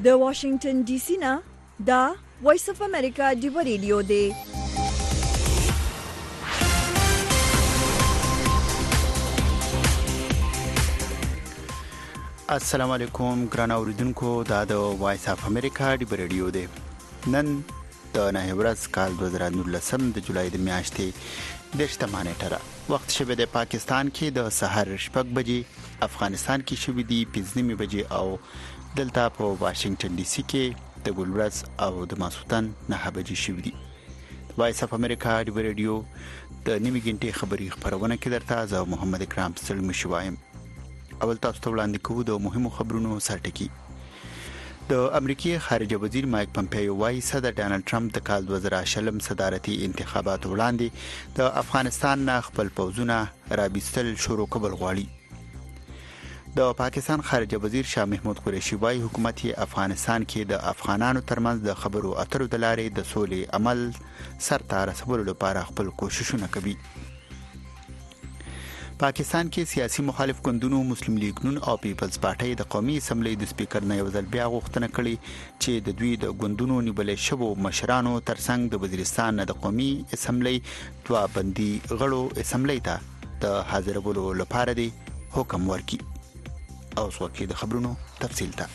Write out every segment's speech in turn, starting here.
د واشنگټن ډي سي نه دا وایس اف امریکا دی ریډیو دی. السلام علیکم ګران اوریدونکو، دا د وایس اف امریکا دی ریډیو دی. نن د نه ورځ کال 2019 د جولای د میاشتې د 8 نیټه وخت شوه د پاکستان کې د سحر 6 بجې، افغانستان کې شوه دی 15 بجې او دلته په واشنگټن ډي سي کې د ګلورز او د ماسوتن 9 بجې شوه دی. وایس اف امریکا دی ریډیو د نیمه غنټې خبري خبرونه کې درته زه محمد اکرام سلمی شوایم. اول تاسو ته وړاندې کوو د مهمو خبرونو سرټکی. د امریکای خارجه وزیر مایک پمپیو وايي صدر ډانلډ ټرمپ د کال 2020 صدارتي انتخابات وړاندې د افغانستان نه خپل پوځونه رابستل شروع کول غواړي. د پاکستان خارجه وزیر شاه محمود قریشي وايي حکومت افغانستان کې د افغانانو ترمنځ د خبرو اترو د لارې د سولې عمل سرته رسولو لپاره خپل کوششونه کوي. پاکستان کې سیاسي مخالف ګوندونو مسلم لیگ نون او پیپلز پارټي د قومي اسمبلی د سپیکر نه یو ځل بیا غوښتنه کړې چې د دوی د ګوندونو نیولې شوو مشرانو ترڅنګ د وزیرستان د قومي اسمبلی دوا بندي غړو اسمبلی ته د حاضرولو لپاره دی حکم ورکړي. او څوکې د خبرونو تفصیل ته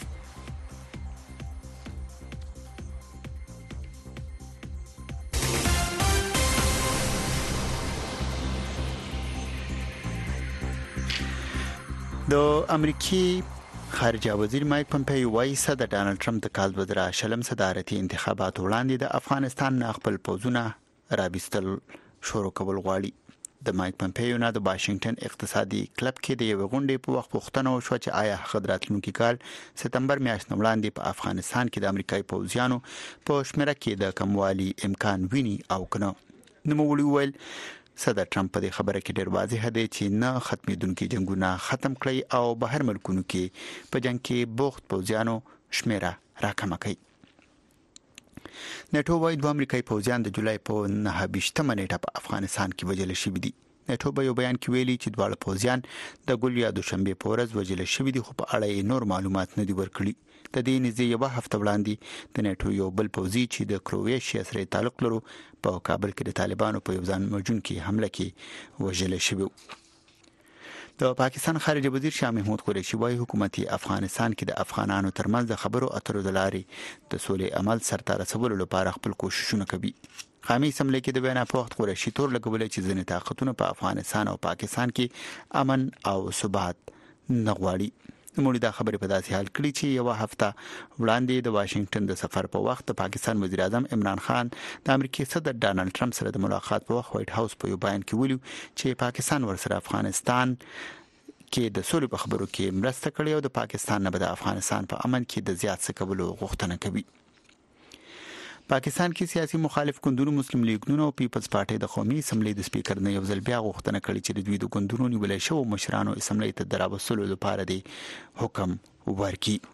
د امریکای خارجه وزیر مایک پمپیو وايي صدر ډانلډ ټرمپ د کال 2020 صدارتي انتخابات وړاندې د افغانستان نه خپل پوځونه رابستل شروع کول غواړي. د مایک پمپیو نه د واشنگټن اقتصادي کلب کې د یو غونډې په وخت پوښتنه وشوه چې آیا خدراتلونکو کال سپتمبر میاشت وړاندې په افغانستان کې د امریکای پوځیانو په شمیره کې د کموالي امکان ویني او کنه. نو ویل صدر ټرمپ په دې خبره کې ډیر واضح دی چې نه ختمېدونکو جنگونه ختم کړي او بهر ملکونو کې په جنگ کې بوخت پوځیانو شمیره راکمه کړي. نټو وايي د امریکای پوځیان د جولای په 9 نیټه په افغانستان کې وژل شوي دي. نټو په یو بیان کې ویلي چې دواړه پوځیان د ګل یا دوشنبه په ورځ وژل شوي دي، خو په اړه نور معلومات نه دي ورکړي. د دې نږدې یو هفته وړاندې د نټو یو بل پوځي چې د کروشیا سره تعلق لري په کابل کې د طالبانو په یو ځان موجون کې حمله کې وژل شوی. د پاکستان خارجه وزیر شاه محمود قریشي وايي حکومت افغانستان کې د افغانانو ترمنځ د خبرو اترو د لارې د سولې عمل سرته رسولو لپاره خپل کوششونه کوي. قومي اسمبلی کې د بیان په وخت قریشي تور لګولې چې ځینې طاقتونه په افغانستان او پاکستان کې امن او ثبات نه غواړي. موږ دا خبرې په داسې حال کړی چې یو هفته وړاندې د واشنگټن د سفر په وخت د پاکستان وزیر اعظم عمران خان د امریکای صدر ډانلډ ټرمپ سره د ملاقات په وخت وایټ هاوس په یو بیان کې ویلي چې پاکستان ورسره افغانستان کې د سولې په خبرو کې مرسته کړې او د پاکستان نه د افغانستان په امن کې د زیات څه کولو غوښتنه کوي. پاکستان کې سیاسي مخالف ګوندونو مسلم لیگ نون او پیپلز پارټي د قومي اسمبلی د سپیکر نه یو ځل بیا غوښتنه کړې چې د دوی د ګوندونو نیولې شوو مشرانو اسمبلی ته دراوستلو لپاره دی حکم ورکړي.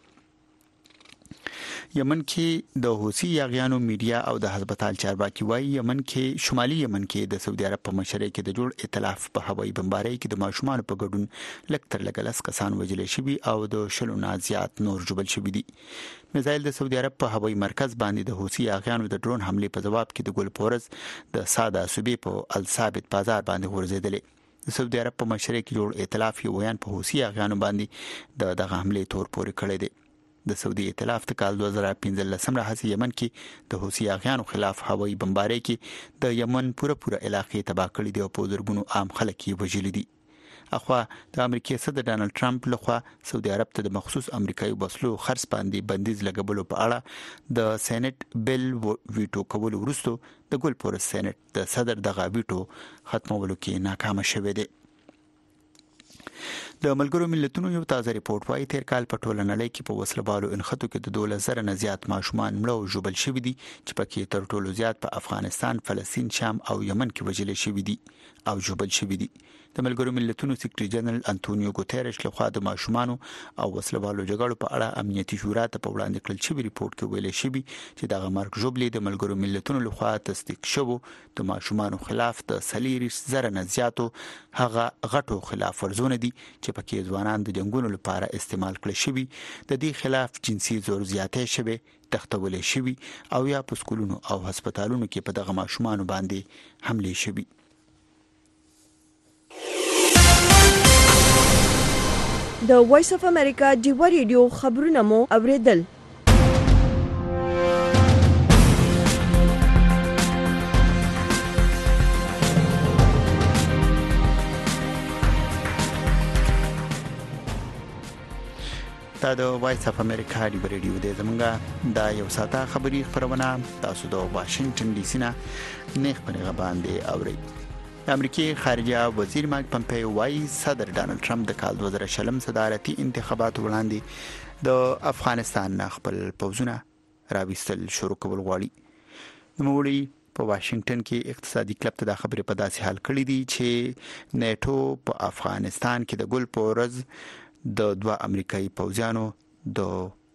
یمن کې د حوثي یاغیانو میډیا او د حزب الله چارواکي وايي یمن کې شمالي یمن کې د سعودي عرب په مشرۍ کې د جوړ ائتلاف په هوایي بمبارۍ کې د ماشومان په ګډون لکتر لګلس کسان وژل شوي او د شلو نه زیات نور جوړل شوي دي. میزایل د سعودي عرب په هوایي مرکز باندې د حوثي یاغیانو د ډرون حمله په جواب کې د ګل پورز د ساده صوبې په الثابت بازار باندې ورزيدلې. د سعودي عرب په مشرۍ کې جوړ ائتلاف یو ویان په حوثي یاغیانو باندې دغه حمله تور پورې کړې ده. د سعودي ائتلاف د کال 2015 راهیسې یمن کې د حوثي یاغیانو خلاف هوایي بمبارۍ کې د یمن پوره علاقې تباه کړې دي او په زرګونو عام خلک یې وژلي دي. اخوا د امریکای صدر ډانلډ ټرمپ لخوا سعودي عرب ته د مخصوص امریکایي بسلو خرڅ باندې بندیز لګولو په اړه د سېنات بل ویټو کول وروسته د ګل پورس سېنات د صدر دغه ویټو ختمولو کې ناکام شوه دی. د ملګرو ملتونو یو تازه ریپورت وايي تیر کال په ټوله نړۍ کې په وسلوالو انخطو کې د 12,000 نه زیات ماشومان مړه او ژوبل شوي دي چې پکې تر ټولو زیات په افغانستان، فلسطین، شام او یمن کې وژل شوي دي او ژوبل شوي دي. د ملګرو ملتونو سیکریټري جنرال انټونیو ګوتيريش لخوا د ماشومان او وسلوالو جګړو په اړه امنیتي شورا ته په وړاندې کړل شوی ریپورت کې ویل شوی چې دغه مرګ ژوبلې د ملګرو ملتونو لخوا تصدیق شوو د ماشومان خلاف د 3,000 نه زیاتو هغه غټو خلاف ورزونه دي چې پکې ځوانان د جنگونو لپاره استعمال کړل شوی د دې خلاف جنسي زور زیاتې شوی تختولې شوی او یا په سکولونو او هسپتالونو کې په دغه ماشومان باندې حمله شوی. د وایس اف امریکا ډیو ریډیو خبرونه مو اوریدل. دا د وایس اف امریکا ډیو ریډیو د زمونږه دا یو ساته خبری خبرونه تاسو د واشنگټن ډي سي نه نیخ په باندې اوري. د امریکای خارجه وزیر مایک پمپیو وايي صدر ډانلډ ټرمپ د کال 2020 صدارتي انتخاباتو وړاندې د افغانستان خپل پوځونه راوستل شروع کول غواړي. نوموړي په واشنگټن کې اقتصادي کلب ته د خبرې په داسې حال کړی دی چې نیټو په افغانستان کې د ګل پورز د 2 امریکایي پوځیانو د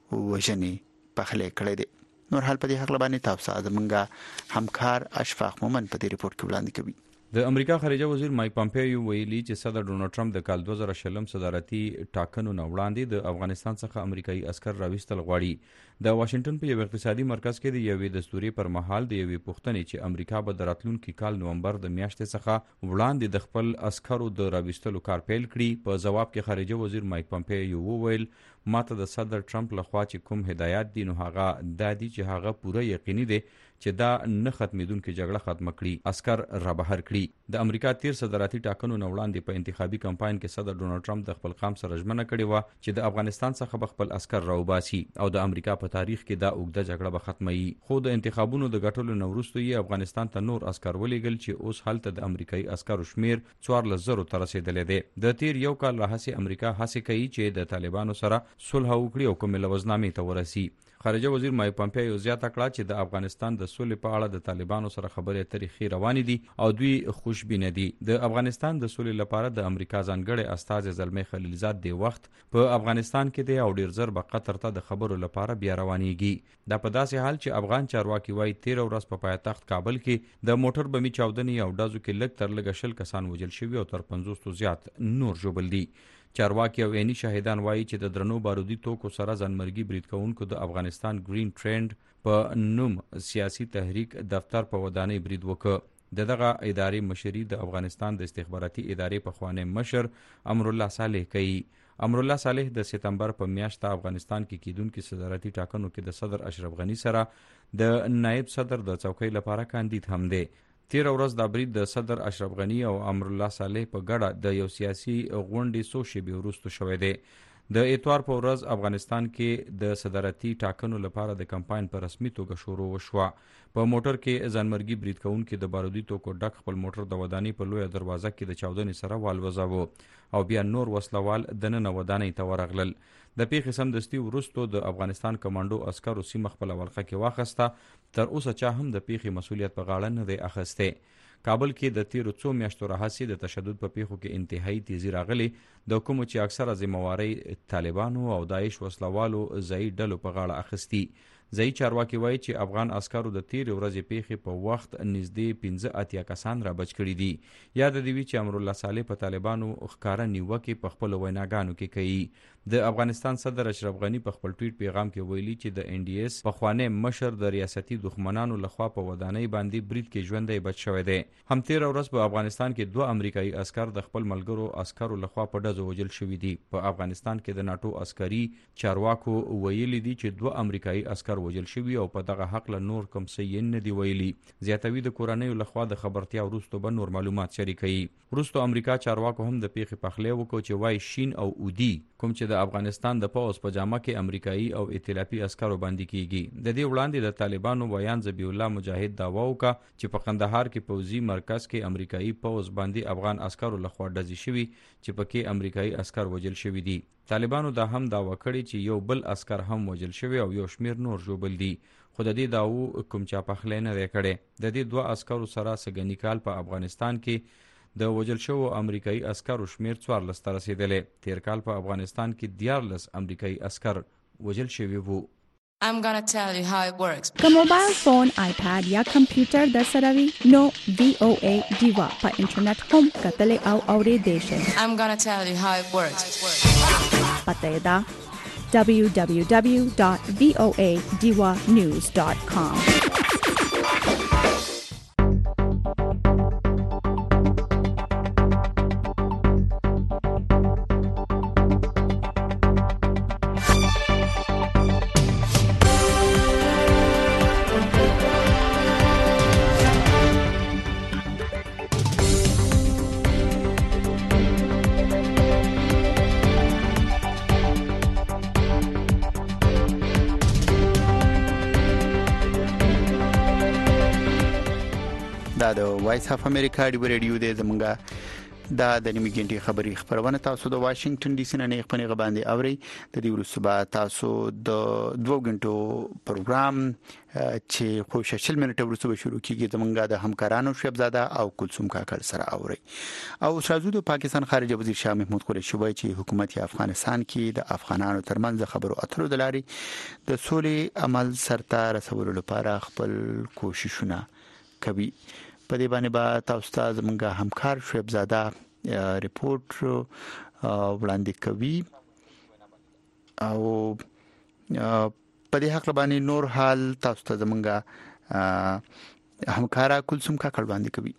وژنې پخلې کړې دي. نور حال په دې حق لبانې تاسو زمونږه همکار اشفاق مومن په دې ریپورت کې وړاندې کوي. د امریکا خارجه وزیر مایک پمپیو ویلي چې صدر ډونلډ ټرمپ د کال 2020 صدارتي ټاکنو نه وړاندې د افغانستان څخه امریکایي عسكر راوستل غواړي. د واشنگټن په یو اقتصادي مرکز کې د یوې دستوري پر مهال د یوې پوښتنې چې امریکا به د راتلونکي کال نومبر د میاشتې څخه وړاندې د خپل عسکرو د راوستلو کار پیل کړي په جواب کې خارجه وزیر مایک پمپیو وویل ماته د صدر ټرمپ لخوا چې کوم هدایت دي نو هغه د دې چې هغه پوره یقیني دي چې دا نه ختمېدونکې جګړه ختم کړي عسكر را بهر کړي. د امریکا تیر صدارتي ټاکنو نه وړاندې په انتخابي کمپاین کې صدر ډونلډ ټرمپ د خپل قام سره ژمنه کړې و چې د افغانستان څخه خپل عسكر راوباسي او د امریکا په تاریخ کې دا اوږده جګړه به ختمي. خو د انتخابونو د ګټلو نه وروسته یې افغانستان ته نور عسكر ولېږل چې اوس هلته د امریکایي عسکرو شمیر 14,000 ته رسیدلی دی. د تیر یو کال راهیسې امریکا هڅه کوي چې د طالبانو سره صلح وکړي او کومې لوزنامې ته ورسي. خارجه وزیر مایک پمپیو زیاته کړه چې د افغانستان د سولې په اړه د طالبانو سره خبرې اترې ښې روانې دي او دوی خوشبینه دي. د افغانستان د سولې لپاره د امریکا ځانګړی استازی زلمی خلیلزاد د وخت په افغانستان کې دی او ډیر زر به قطر ته د خبرو لپاره بیا روانېږي. دا په داسې حال چې افغان چارواکي وايي 13 ورځ په پایتخت کابل کې د موټر بمي چاودنې او ډزو کې لږ تر لږه 20 کسان وژل شوي او تر 50 زیات نور ژوبل دي. چارواکي او عیني شاهدان وایي چې د درنو بارودي توکو سره ځانمرګي برید کوونکو د افغانستان گرین ټرند په نوم سیاسي تحریک دفتر په ودانۍ برید وکړ. دغه ادارې مشري د افغانستان د استخباراتي ادارې پخوانی مشر امرالله صالح کوي. امرالله صالح د سپتمبر په میاشت افغانستان کې کیدونکو صدارتي ټاکنو کې د صدر اشرف غنی سره د نائب صدر د څوکۍ لپاره کاندید هم دی. 13 ورځ د برید د صدر اشرف غنی او امرالله صالح په ګډه د یو سیاسي غونډې څو شېبې وروسته شوی دی. د اتوار په ورځ افغانستان کې د صدارتي ټاکنو لپاره د کمپاین په رسمي توګه شروع وشوه. په موټر کې ځانمرګي برید کوونکي د بارودي توکو ډک خپل موټر د ودانۍ په لویه دروازه کې د چاودنې سره والوځاوه او بیا نور وسلوال دننه ودانۍ ته ورغلل. د پیښې سمدستي وروسته د افغانستان کمانډو عسکرو سیمه خپله ولقه کې واخیسته. تر اوسه چا هم د پیښې مسؤلیت په غاړه نه دی اخیستی. کابل کې د تیرو څو میاشتو راهیسې د تشدد په پیښو کې انتهایی تیزی راغلی د کوم چې اکثره ذمہواری طالبانو او داعش وسلوالو ځایي ډلو په غاړه اخیستی. ځایي چارواکي وایي چې افغان عسکرو د تیرې ورځې پیښې په وخت نږدې 15 کسان را بچ کړي دي. یاد دې وي چې امرالله صالح په طالبانو ښکاره نیوکې په خپلو ویناګانو کې کوي. د افغانستان صدر اشرف غنی په خپل ټویټ پیغام کې ویلي چې د ان ډي اس پخوانی مشر د ریاستي دښمنانو لخوا په ودانۍ باندې برید کې ژوندی بچ شوی دی. هم 13 ورځ په افغانستان کې 2 امریکایي عسکر د خپل ملګرو عسکرو لخوا په ډزو وژل شوي دي. په افغانستان کې د ناټو عسکري چارواکو ویلي دي چې 2 امریکایي عسکر وژل شوي او په دغه حق له نور کوم څه نه دی ویلي. زیاتوي د کورنیو لخوا د خبرتیا وروسته به نور معلومات شریکوي. وروسته امریکا چارواکو هم د پیښې پخلی وکړ چې وای شین او اودي کوم چې د افغانستان د پوځ په جامه کې امریکایي او ائتلافي عسکرو باندې کیږي. د دې وړاندې د طالبانو بیان ذبیح الله مجاهد دعوا وکړه چې په قندهار کې پوځي مرکز کې امریکایي پوځ باندې افغان عسکرو لخوا ډزې شوي چې پکې امریکایي عسکر وژل شوي دي. طالبانو دا هم دعوا کړې چې یو بل عسکر هم وژل شوی او یو شمیر نور ژوبل دي. خو د دې دعوو کوم چا پخلی نه دی کړی. د دې 2 عسکرو سره سږنی کال په افغانستان کې د وژل شوو امریکایي عسکرو شمیر 14 ته رسیدلې. تیر کال په افغانستان کې 14 امریکایي عسکر وژل شوي وو. I'm gonna tell you how it works. که موبایل فون، آیپاد یا کمپیوټر در سره وي نو VOA دیوا په انټرنیټ هم کتلې او اورېدې شئ. I'm gonna tell you how it works. پته یې ده www.voadiwanews.com. دا د وایس اف امریکا دی ریډیو د زمونږه دا د نیمه ګنټي خبري خبرونه تاسو د واشنگټن ډي سي نه خپل غباندې اوري. د دې ورسره تاسو د 2 غنټو پروګرام چې خو 6 منټه ورسره شروع کیږي زمونږه د همکارانو شبزاده او کلثوم کاکړ سره اوري. او شازو د پاکستان خارجه وزیر شاه محمود قریشي وایي چې حکومت افغانستان کې د افغانانو ترمنځ خبرو اترو د لاري د سولې عمل سرته رسولو لپاره خپل کوششونه کوي. په دې باندې با تاسو ته زمونږه همکار شعیب زاده ریپورت وړاندې کوي او په دې حق باندې نور حال تاسو ته زمونږه همکارا کلثوم کاکړ وړاندې کوي.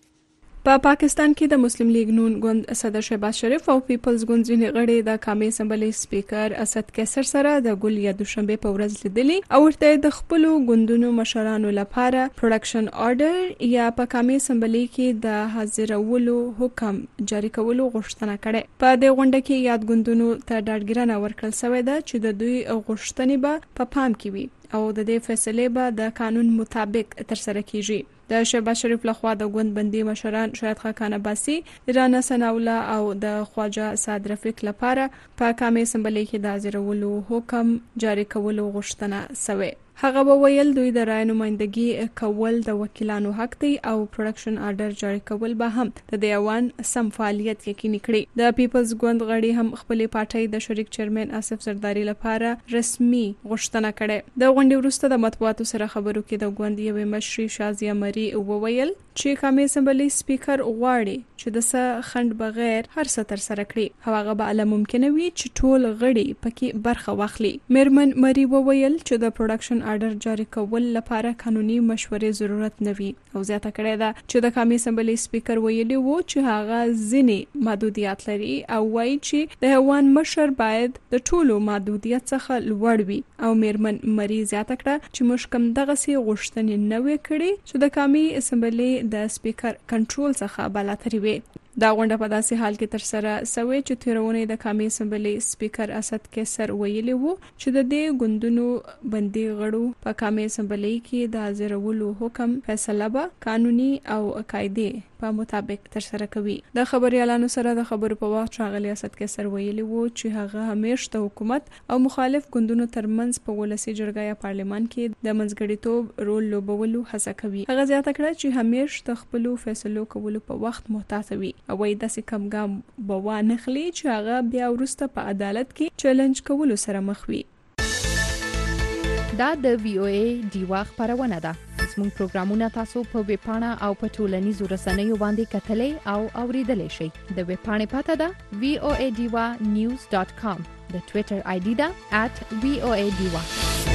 په پاکستان کې د مسلم لیگ نون ګوند صدر شهباز شریف او پیپلز ګوند ځینې غړي د قومي اسمبلی سپیکر اسد کیسر سره د ګل یا دوشنبه په ورځ لیدلي او ورته د خپل ګوندونو مشرانو لپاره پروډکشن آرډر یا په قومي اسمبلی کې د حاضرولو حکم جاری کولو غوښتنه کړې. په دې غونډه کې یاد ګوندونو ته ډاډګرنه ورکړل شوې ده چې د دوی غوښتنې به په پام کې وي او د دې فیصله به د قانون مطابق ترسره کیږي. د شهباز شریف لخوا د ګوند بندي مشران شاهد خاکان عباسي، رانا ثناءالله او د خواجه سعد رفیق لپاره په قومي اسمبلی کې د حاضرولو حکم جاری کولو غوښتنه شوې. هغه وویل دوی د رای نمائندګي کول د وکیلانو حق دی او پروډکشن آرډر جاری کول به هم د ایوان سم فعالیت یقیني کړي. د پیپلز ګوند غړي هم خپل پارټۍ د شریک چیرمن آصف زرداری لپاره رسمي غوښتنه کړې. د غونډې وروسته د مطبوعاتو سره خبرو کې د ګوند یوې مشري شازیه مری وویل چې قومي اسمبلی سپیکر غواړي چې د څه خند بغیر هر څه تر سره کړي. هغه به علا ممکنه وي چې ټول غړي پکې برخه واخلي. میرمن مری وویل چې د پروډکشن آرډر جاری کول لپاره قانوني مشورې ضرورت نه وي او زیاته کړې ده چې د قومي اسمبلی سپیکر ویلي وو چې هغه ځینې محدودیت لري او وایي چې د هوان مشر باید د ټولو محدودیت څخه لوړ وي. او میرمن مری زیاته کړه چې مشکم دغه سي غوښتنې نه وې کړې چې د قومي اسمبلی د سپیکر کنټرول څخه بالاتري وي. دا غونډه په داسې حال کې تر سره شوې چې تیرونې د قومي اسمبلی سپیکر اسد کیسر ویلي وو چې د دې ګوندونو بندي غړو په قومي اسمبلی کې د حاضرولو حکم فیصله به قانوني او قاعده په مطابق تر سره کوي. د خبريالانو سره د خبرو په وخت ښاغلي اسد کیسر ویلي وو چې هغه همیشه د حکومت او مخالف ګوندونو ترمنځ په ولسي جرګه یا پارلمان کې د منځګړیتوب رول لوبولو هڅه کوي. هغه زیاته کړه چې همیشه د خپل فیصلو کولو په وخت محتاط وي او وایي داسې کم ګام به وانخلي چې هغه بیا وروسته په عدالت کې چیلنج کولو سره مخ وي. دا د VOA دیوا خبرونه ده. زموږ پروګرامونه تاسو په ویب پاڼه او په ټولنیزو رسنیو باندې کتلې او اوریدلې شئ. د ویب پاڼې پته ده voadiwanews.com. د ټوئیټر آی ډي ده @voadiwa.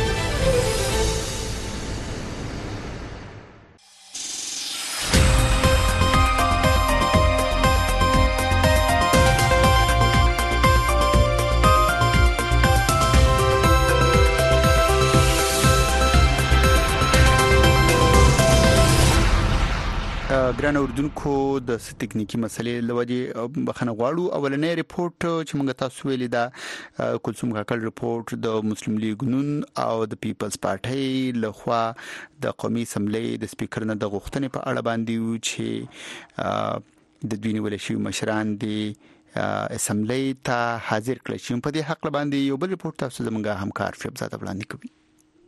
ګران اوردونکو د تکنیکی مسلې لوجه بخنه غواړو. اولنې ریپورت چې موږ تاسو ویلې دا کلثوم کاکړ ریپورت د مسلم لیگ نون او د پیپلز پارټۍ لخوا د قومي اسمبلی د سپیکر نه د غوښتنې په اړه باندې چې د دوی نیول شوی مشران دي اسمبلی ته حاضر کړي. په دې حق باندې یو بل ریپورت تاسو زموږه همکار شبزاده وړاندې کوي.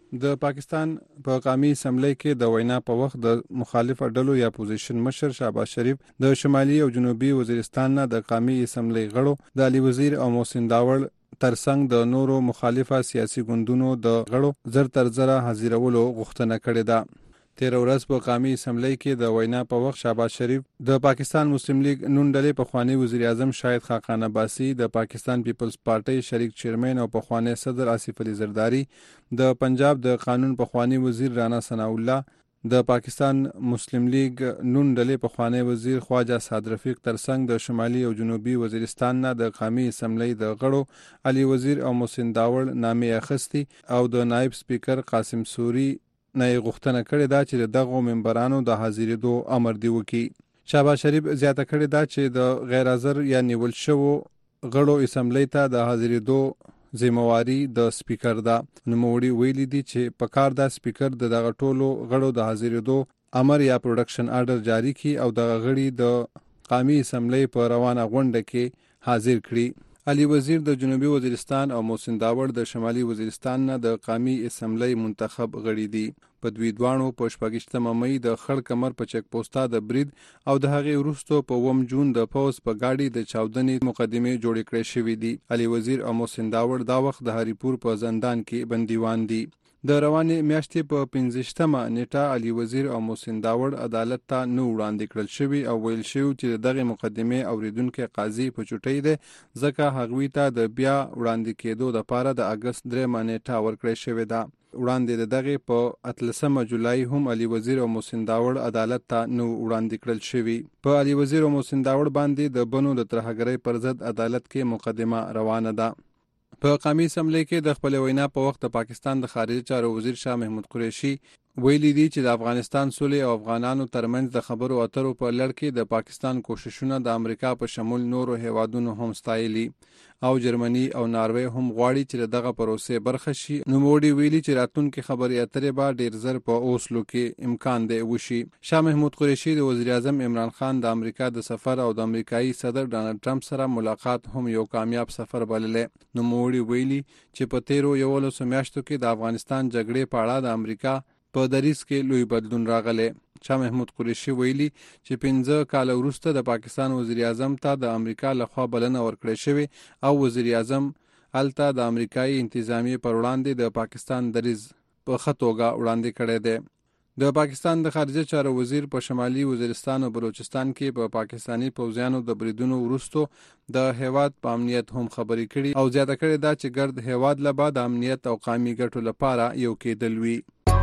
د پاکستان په قومي اسمبلی کې د وینا په وخت د مخالف ډلو یا اپوزیشن مشر شهباز شریف د شمالي او جنوبي وزیرستان نه د قومي اسمبلی غړو د علي وزیر او محسن داوړ ترڅنګ د نورو مخالفه سیاسي ګوندونو د غړو زر تر زره حاضرولو غوښتنه کړې ده. 13 ورځ په قومي اسمبلی کې د وینا په وخت شهباز شریف د پاکستان مسلم لیگ نون ډلې پخوانی وزیر اعظم شاهد خاقان عباسی، د پاکستان پیپلز پارټي شریک چیرمن او پخوانی صدر آصف علي زرداری، د پنجاب د قانون پخوانی وزیر رانا ثناء الله، د پاکستان مسلم لیگ نون ډلې پخوانی وزیر خواجه سعد رفیق ترڅنګ د شمالي او جنوبي وزیرستان نه د قومي اسمبلی د غړو علي وزیر او محسن داوړ نامې اخیستی او د نائب سپیکر قاسم سوري نه غوښتنه کړې ده چې دغه ممبرانو د حاضرېدو امر دی وکړي. شهباز شریف زیاته کړې ده چې د غیر حاضر یا نیول شوو غړو اسمبلی ته د حاضرېدو ذمہواری د سپیکر ده. نوموړي ویلي دي چې په کار د سپیکر د دغه ټولو غړو د حاضرېدو امر یا پروډکشن آرډر جاری کړي او د غړي د قومي اسمبلی په روانه غونډه کې حاضر کړي. علي وزیر د جنوبي وزیرستان او محسن داوړ د شمالي وزیرستان نه د قومي اسمبلی منتخب غړي دي. په دوی دوانو په 28 مئی د خړ کمر په چک پوسټا د برید او د هغې وروسته په 1 جون د پوز په گاډي د چاودنې مقدمه جوړې کړې شوې دي. علي وزیر او محسن داوړ دا وخت د هریپور په زندان کې بندیوان دي. د روانې میاشتې په 15مه نیټه علي وزیر او محسن داوړ عدالت ته نو وړاندې کړل شوي او ویل شوی چې دغه مقدمه اوریدونکو قاضي په چټۍ ده ځکه هغوی ته د بیا وړاندې کېدو لپاره د اگست 3 نیټه ورکړې شوې ده. وړاندې د دغه په 13 جولای هم علي وزیر او محسن داوړ عدالت ته نو وړاندې کړل شوی. په علي وزیر او محسن داوړ باندې د بنو د ترهګرۍ پر ضد عدالت کې مقدمه روانه ده. په قومي اسمبلی کې د خپل وینا په وخت د پاکستان د خارجه چارو وزیر شاه محمود قریشي ویلي دي چې د افغانستان سولې او افغانانو ترمنځ د خبرو اترو په لړ کې د پاکستان کوششونه د امریکا په شمول نورو هیوادونو هم ستایلي او جرمني او ناروې هم غواړي چې دغه پروسې برخه شي. نوموړي ویلي چې راتلونکي خبرې اترې به ډیر زر په اوسلو کې امکان دی وشي. شاه محمود قریشي د وزیر اعظم عمران خان د امریکا د سفر او د امریکایي صدر ډانلډ ټرمپ سره ملاقات هم یو کامیاب سفر بللی. نوموړي ویلي چې په 13 میاشتو کې د افغانستان جګړې په اړه د امریکا په دریځ کې لوی بدلون راغلی. شاه محمود قریشي ویلي چې 15 کال وروسته د پاکستان وزیر اعظم ته د امریکا لخوا بلنه ورکړې شوې او وزیر اعظم الته د امریکایي انتظامیې پر وړاندې د پاکستان دریځ په ښه توګه وړاندې کړی دی. د پاکستان د خارجه چارو وزیر په شمالي وزیرستان او بلوچستان کې په پاکستانی پوځیانو د بریدونو وروسته د هیواد په امنیت هم خبرې کړي او زیاته کړې ده چې ګرد هیواد له بعد امنیت او قومي ګټو لپاره یو کېدل وي.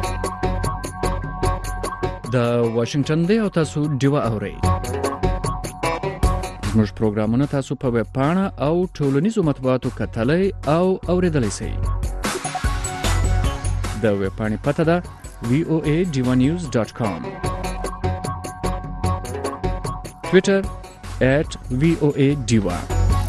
د واشنگټن دی او تاسو ډیوه اورئ. زموږ پروګرامونه تاسو په ویب پاڼه او ټولنیزو مطبوعاتو کتلای او اوریدلای شئ. د ویب پاڼې پته ده voanews.com. Twitter @voadiva.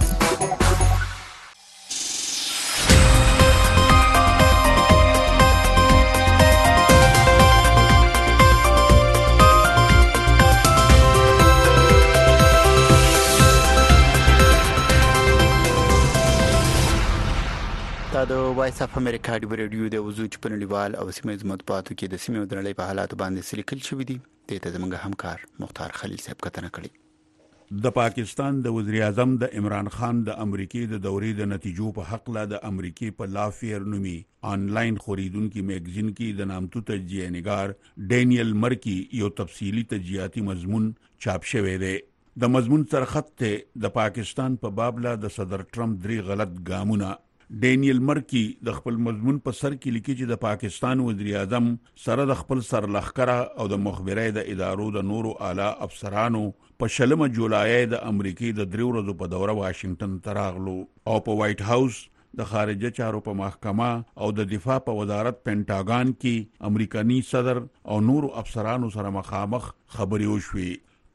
د وایس اف امریکا د ریډیو د وزوج په نړیوال او سیمه مطبوعاتو کې د سیمه د نړۍ په حالاتو باندې سلیکل شوې دي. د ته زموږ همکار مختار خلیل صاحب کتنه کړې. د پاکستان د وزیر اعظم د عمران خان د امریکای د دورې د نتیجو په حق لا د امریکای په لافیر نومي آنلاین خریدونکو میگزین کې د نامتو تجزیه نگار ډینیل مرکی یو تفصیلی تجزیاتی مضمون چاپ شوی دی. د مضمون سرخط ته د پاکستان په بابلا د صدر ټرمپ درې غلط ګامونه. ډینیل مرکی د خپل مضمون په سر کې لیکي چې د پاکستان وزیر اعظم سره د خپل سرلخکره او د مخبرۍ د ادارو د نورو اعلی افسرانو په 16 جولای د امریکای د 3 ورځو په دوره واشنگټن ته راغلو او په وایټ هاوس د خارجه چارو په محکمه او د دفاع په وزارت پینټاګان کې امریکایي صدر او نورو افسرانو سره مخامخ خبرې وشوې.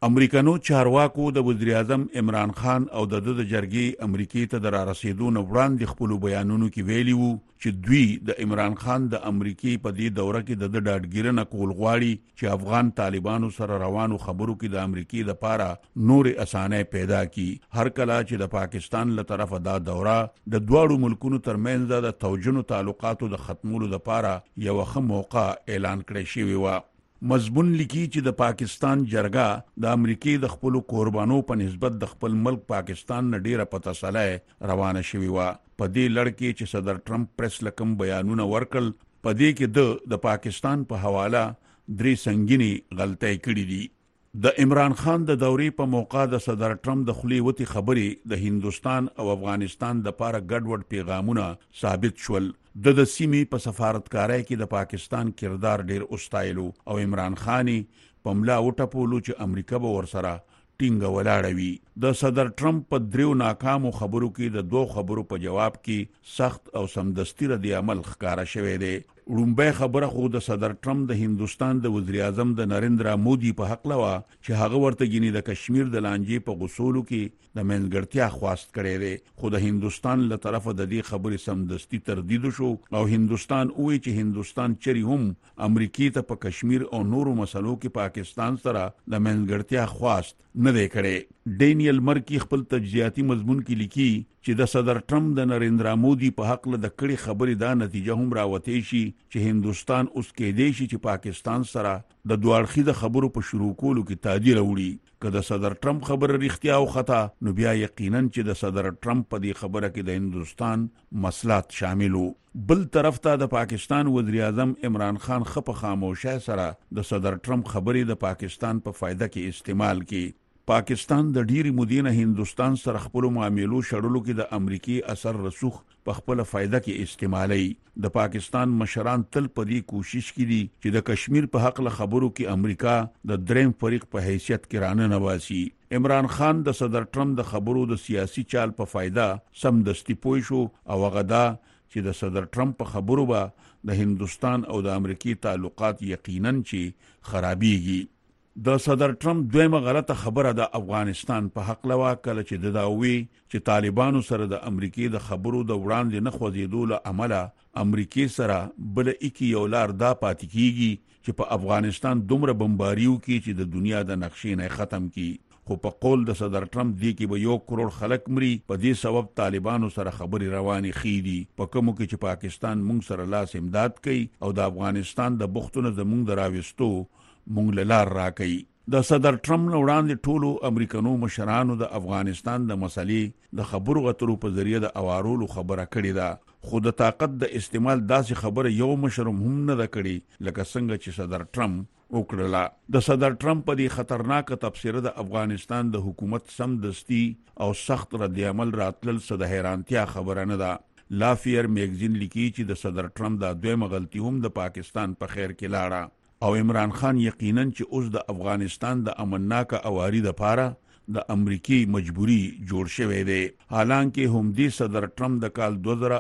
امریکانو چارواکو د وزیر اعظم عمران خان او د جرګې امریکای ته د رارسیدو نه وړاندې خپل بیانونو کې ویلي وو چې دوی د عمران خان د امریکای په دې دوره کې د ډاډګیرنه کول غواړي چې افغان طالبانو سره روانو خبرو کې د امریکای د پاره نور اسانه پیدا کی. هر کله چې د پاکستان له طرفه دا دوره د دواړو ملکونو ترمنځ د توجنو تعلقاتو د ختمولو د پاره یو ښه موقع اعلان کړی شوی و. مضمون لیکي چې د پاکستان جرګه د امریکای د خپل قربانو په نسبت د خپل ملک پاکستان نه ډیره پته ساله روانه شوی و. په دې لړ کې چې صدر ټرمپ پریس لکم بیانونه ورکړل، په دې کې د پاکستان په حواله درې سنگینی غلطۍ کړې دي. د عمران خان د دورې په موقع د صدر ټرمپ د خلی وتی خبرې د هندستان او افغانستان د پاره ګډوډ پیغامونه ثابت شول. د سیمې په سفارتکارۍ کې د پاکستان کردار ډیر اوستایلو او عمران خان په ملا وټپولو چې امریکا به ورسره ټینګه ولاړه وي. د صدر ټرمپ په دریو ناکامو خبرو کې د دوه خبرو په جواب کې سخت او سمدستي ردی عمل ښکارا شوی دی. لومبه خبره خو د صدر ټرمپ د هندستان د وزیر اعظم د نریندرا مودي په حق لوا چې هغه ورته ګینی د کشمیر د لانجې په غوسولو کې د منځګړتیا خواست کړي دي، خو د هندستان له طرفه د دې خبرې سمدستي تردید شو او هندستان وایي چې هندستان چری هم امریکای ته په کشمیر او نورو مسلو کې پاکستان سره د منځګړتیا خواست نه دی کړي. ډینیل مرکی خپل تجزیاتی مضمون کې لیکي چې د صدر ټرمپ د نریندرا مودي په حق له د کړي خبرې دا نتیجه هم راوتی شي چې هندستان اوس کې دی چې پاکستان سره د دوه د خبرو په شروع کولو کې تعدیل وړي. که د صدر ټرمپ خبره رښتیا او خطا نو بیا یقینا چې د صدر ټرمپ په دې خبره کې د هندستان مصلحت شاملو. بل طرف ته د پاکستان وزیر اعظم عمران خان خپ خاموشه سره د صدر ټرمپ خبرې د پاکستان په فائدہ کې استعمال کړي. پاکستان د ډیری مدینه هندستان سره خپل معاملو شړلو کې د امریکای اثر رسوخ په خپل فائدہ کې استعمالي. د پاکستان مشران تل په دې کوشش کړي چې د کشمیر په حق له خبرو کې امریکا د دریم فریق په حیثیت کې رانه نواسي. عمران خان د صدر ټرمپ د خبرو د سیاسي چال په فائدہ سم دستی پوي شو او غدا چې د صدر ټرمپ په خبرو به د هندستان او د امریکای تعلقات یقینا چې خرابيږي. د صدر ټرمپ دویمه غلطه خبره د افغانستان په حق لوا کله چې د داوی چې طالبانو سره د امریکای د خبرو د وړاندې نه خوځېدو له عمله امریکای سره بل اکی یو لار دا پاتې کیږي چې په افغانستان دومره بمباریو کې چې د دنیا د نقشې نه ختم کی. خو په قول د صدر ټرمپ دی کې به 1 کروڑ خلک مري. په دې سبب طالبانو سره خبري رواني خېدي په کومو کې چې پاکستان مونږ سره لاس امداد کوي او د افغانستان د بختونو زمونږ دراوستو مونږ لار راکړي. د صدر ټرمپ نه وړاندې ټولو امریکانو مشرانو د افغانستان د مسلې د خبرو غترو په ذریعہ د اوارولو خبره کړې ده، خو د طاقت د استعمال داسې خبره یو مشر هم نه ده کړې لکه څنګه چې صدر ټرمپ وکړه. د صدر ټرمپ په دې خطرناک تبصره د افغانستان د حکومت سمدستي او سخت رد عمل راتلل څه د حیرانتیا خبره نه ده. لافیر میگزین لیکي چې د صدر ټرمپ د دویمه غلطي هم د پاکستان په خیر کې لاړه او عمران خان یقینا چې اوس د افغانستان د امنناک اواری د پاره د امریکای مجبوری جوړ شوی دی. حالانکه هم دی صدر ټرمپ د کال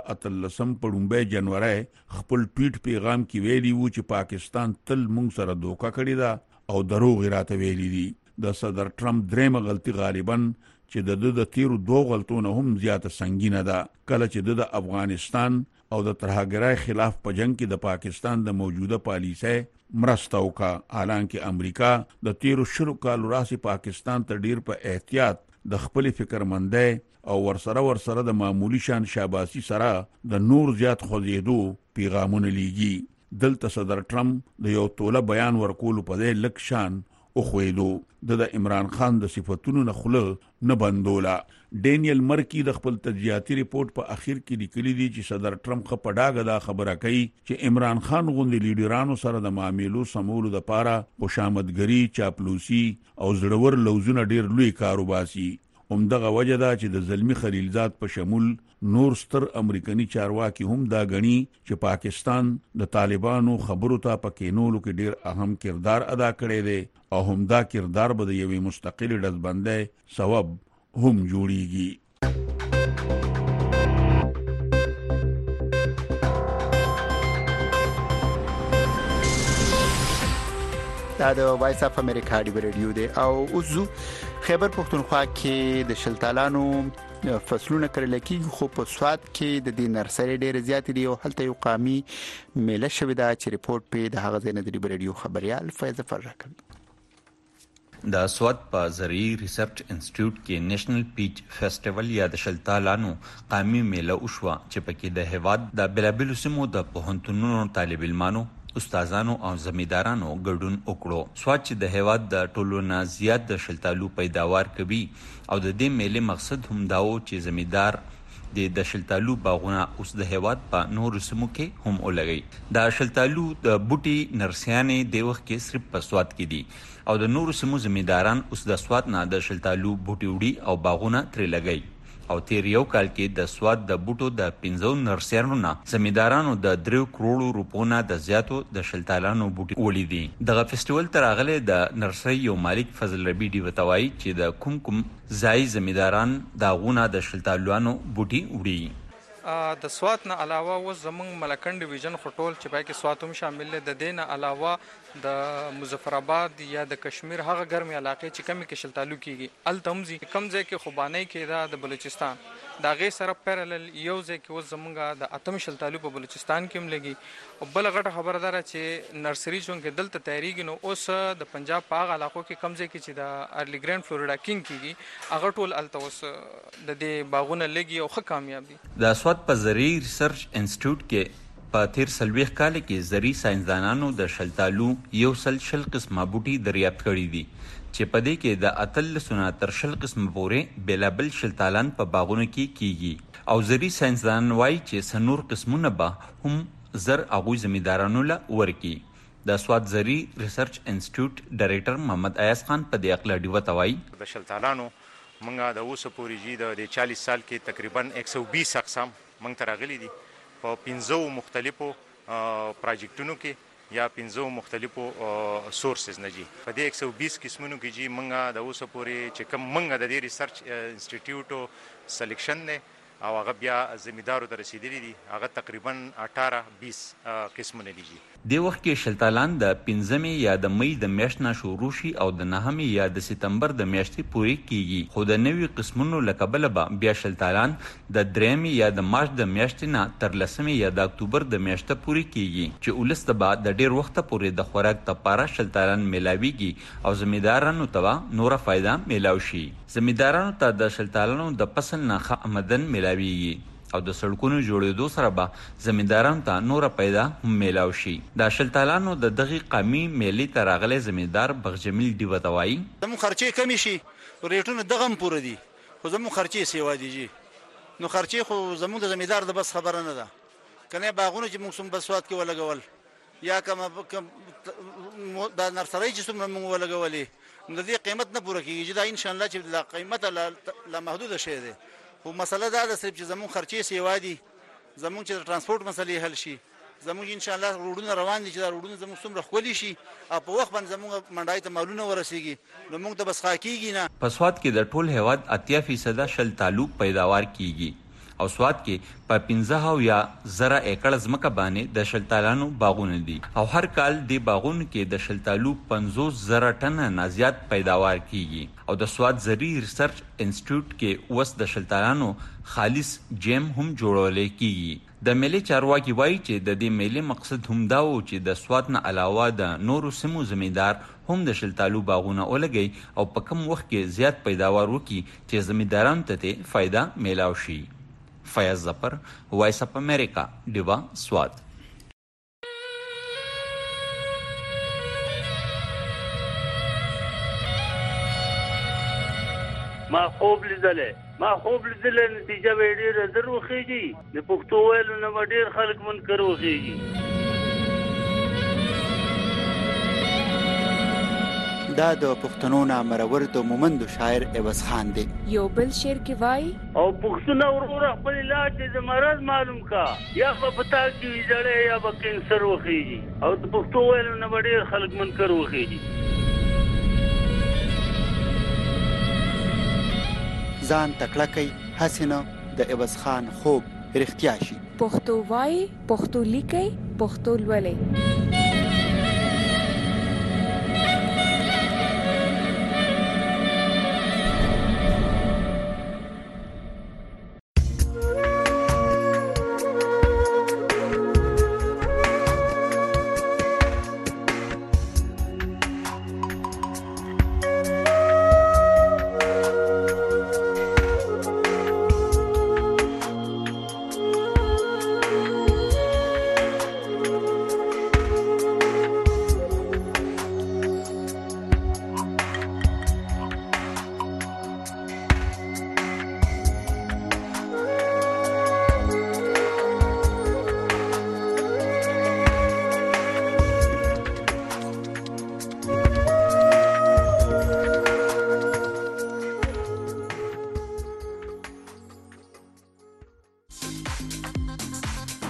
2013 په 2 جنوري خپل ټویټ پیغام کې ویلي وو چې پاکستان تل مونږ سره دوکا کړی دا او دروغ راته ویلي دي. د صدر ټرمپ درېمه غلطي غالبا چې د تیرو دوه غلطونو هم زیاته سنگینه ده. کله چې د افغانستان او د ترهګرۍ خلاف په جنگ کې د پاکستان د موجوده پالیسۍ مرسته وکړه، حالانکه امریکا د تیرو شلو کالو راځي پاکستان ته ډیر په احتیاط د خپل فکرمندۍ او ورسره د معمولی شان شاباسي سره د نور زیات خوځېدو پیغامونه لیږي. دلته صدر ټرمپ د یو توله بیان ورکولو په دې لک شان او خویدو د عمران خان د صفاتونو نه خله نه بندولا. ډینیل مرکی د خپل تجزیاتی ریپورت په اخر کې لیکلي دي چې صدر ټرمپ په ډاګه دا خبره کوي چې عمران خان غوندي لیډرانو سره د معاملو سمولو د پاره خوشامدګری، چاپلوسی او زړور لوزونه ډیر لوی کاروباسي. همدغه وجه ده چې د زلمی خلیلزاد په شمول نور ستر امریکایي چارواکي هم دا غني چې پاکستان د طالبانو خبرو ته پکینولو کې ډیر اهم کردار ادا کړی دی او هم دا کردار به د یوې مستقل ډزبندۍ سبب هم جوړیږي. دا د وایس اف امریکا دی رادیو دی او اوسو خیبر پختونخوا کې د شلتالانو فصلونه کړل کېږي خو په سواد کې د دې نرسري ډېر زیات دي او هلته یو قامي میله شوې ده چې ریپورت په د هغه ځای نه د رادیو خبريال فیض فرق د سواد په زرعي ریسرچ انسټیټیوټ کې نېشنل پیچ فیسټیوال یا د شلتالانو قامي میله وشوه چې پکې د هیواد د بلابل سیمو د پوهنتونونو طالب علمانو استادانو او زمیدارانو ګډون وکړو. سواد چې د هیواد د ټولو نه زیات د شلتالو پیداوار کوي او د دې میلې مقصد هم داو چې زمیدار د شلتالو باغونه اوس د هیواد په نورو سیمو کې هم ولګي. د شلتالو د بوټي نرسیانې د وخت کې صرف په سواد کې دي او د نورو سیمو زمیداران اوس د سواد نه د شلتالو بوټي وړي او باغونه ترې لګي. او تیر یو کال کې د سواد د بوټو د 15 نرسیانو نه زمیدارانو د 3 کروڑ روپو نه د زیاتو د شلتالانو بوټي ولیدي. دغه فیسټیوال تر اغله د نرسری یو مالک فضل ربی دی وتوای چې د کوم ځای زمیداران دا غونه د شلتالانو بوټي وړي. د سواد نه علاوه و زمون ملکند ډیویژن خټول چې پای کې سواد هم شامل دی. د دین علاوه د مظفر آباد یا د کشمیر هغه ګرمي علاقې چې کمی کې شلتالو کیږي ال تمزي کم ځای کې خوباني کې دا د بلوچستان دا غي سره پیرالل یو ځای کې و زمونږه د اتم شلتالو په بلوچستان کې هم لګي. او بل غټه خبردار چې نرسری چون کې دلته تیاریږي نو اوس د پنجاب په علاقو کې کم ځای کې چې د ارلی ګرینډ فلوریډا کینګ کیږي هغه ټول التوس د دې باغونه لګي او ښه کامیاب دي. د سواد په زرعي ریسرچ انسټیټیوټ کې په تیر سلويخ کال کې زرعي ساينسدانانو د شلتالو یو شل قسمه بوټي دریافت کړي دي چې په دې کې د اتل سونه تر شل قسم پورې بلابل شلتالان په باغونو کې کیږي. او زرعي ساينسدان وايي چې سنور قسمونه به هم زر اغوي زمیدارانو له ورکی. د سواد زرعي ریسرچ انسټیټیوټ ډایریکټر محمد ایاز خان په دې اقلا دی وتوای د شلتالانو منګه د اوسه پورې جی د 40 سال کې تقریبا 120 اقسام منګ ترغلي دي په 15 مختلفو پروجیکټونو کې یا 15 مختلفو سورسز نه جی په دې 120 قسمونو کې جی منګه د اوسه پورې چې کوم منګه د دې ریسرچ انسټیټیوټ سلیکشن نه او هغه بیا زمیدارو ته رسیدلی دي هغه تقریبا 18-20 قسمونه دي. د وخت کې شلتالان د 15 یا د مې د میاشت نه شروع شي او د 9 یا د سپتمبر د میاشتې پورې کیږي. خو د نوي قسمونو لکبل به بیا شلتالان د 3 یا د مارچ د میاشتې نه تر 10 یا د اکتوبر د میاشتې پورې کیږي چې ولست بعد د ډیر وخت پورې د خوراک لپاره شلتالان ملاويږي او زمیدارانو ته نوره فائدہ ملاوي شي. زمیدارانو ته د شلتالانو د فصل نه آمدن ملاويږي او د سړکونو جوړېدو سره به زمیندارانو ته نوره پیدا هم میلاو شي. د شلتالانو د دغه قامي میلې ته راغلی زمیندار بغجمیل دی وتوای زموږ خرچې کمی شي ریټونه دغه هم پوره دي خو زموږ خرچې سیوا دي نو خرچې خو زموږ د زمیندار د بس خبره نه ده کنه باغونه چې موږ سم بسواد کې ولګول یا کوم د نرسري چې سم موږ ولګولې د دې قیمت نه پوره کیږي دا ان شاء الله چې د قیمت لا محدود شي دي. خو مسله دا ده چې زمون خرچې سیوا دي زمون چې ترانسپورت مسلې حل شي زمون ان شاء الله روډونه روان دي چې دا روډونه زمون څومره خولي شي او په وخت باندې زمون منډای ته مالونه ورسیږي نو موږ ته بس خاکیږي نه. په سواد کې د ټول هیواد 80% شلتالو پیداوار کیږي او سواد کې په 15 یا زره ایکړ ځمکه باندې د شلتالانو باغونه دي او هر کال د باغونو کې د شلتالو 50 زره ټن نه زیات پیداوار کیږي. او د سواد زرعي ریسرچ انسټیټیوټ کې وس د شلتالانو خالص جیم هم جوړول کیږي. د میلې چارواکي وایي چې د دې میلې مقصد هم دا و چې د سواد نه علاوه د نورو سیمو زمیندار هم د شلتالو باغونه ولګي او په کم وخت کې زیات پیداوار وکړي چې زمیندارانو ته فائدہ میلاو شي. فیاض ظفر وایس اف امریکا ډیوا سواد. ما خوب لیدلې نتیجه به ډېره زر وخیږي د پښتو ویلو نه به ډېر خلک منکر وخیږي. دا د پښتنو نامرور د مومند شاعر عوض خان دی. یو بل شعر کې وای او پښتون ورور خپل علاج د مرض معلوم کا یا په پتا کې جړې یا په کینسر وخیږي او د پښتو ویلو نه به ډېر خلک منکر وخیږي. ځان تکړه کوي حسینه د عوض خان خوب رښتیا شي. پښتو وای پښتو لیکي پښتو لولي.